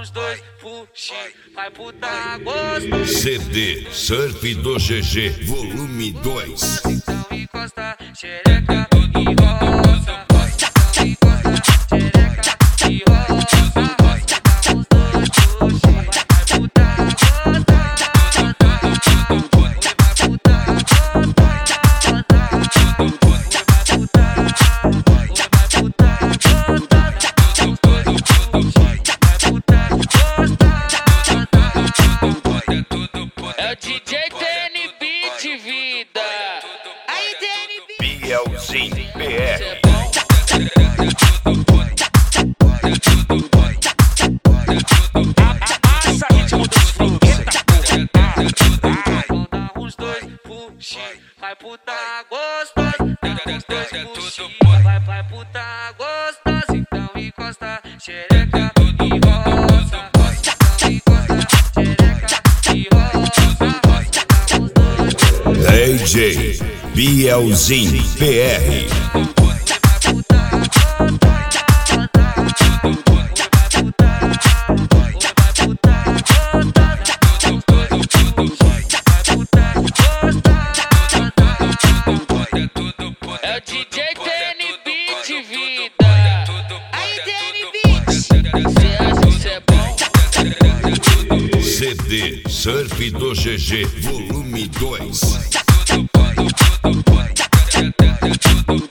uns dois, puxa, vai puta gostosa. CD Surf do GG Volume 2. Então encosta, xereca e roça. Então encosta, xereca e roça. Dá uns dois, puxa, vai puta gostosa. É o DJ TNB de vida. Aí TNB Bielzinho PR. Amassa ritmo dos fluxos. Dá uns dois, puxa, vai puta gostosa. Dá uns dois, puxa, vai puta gostosa. Então encosta, xereca e roça. Então encosta, xereca e roça. Dá uns dois, DJ Bielzinho PR. é o DJ TNB de vida. Aí TNB, cê acha que cê é bom? CD Surf do GG Volume 2.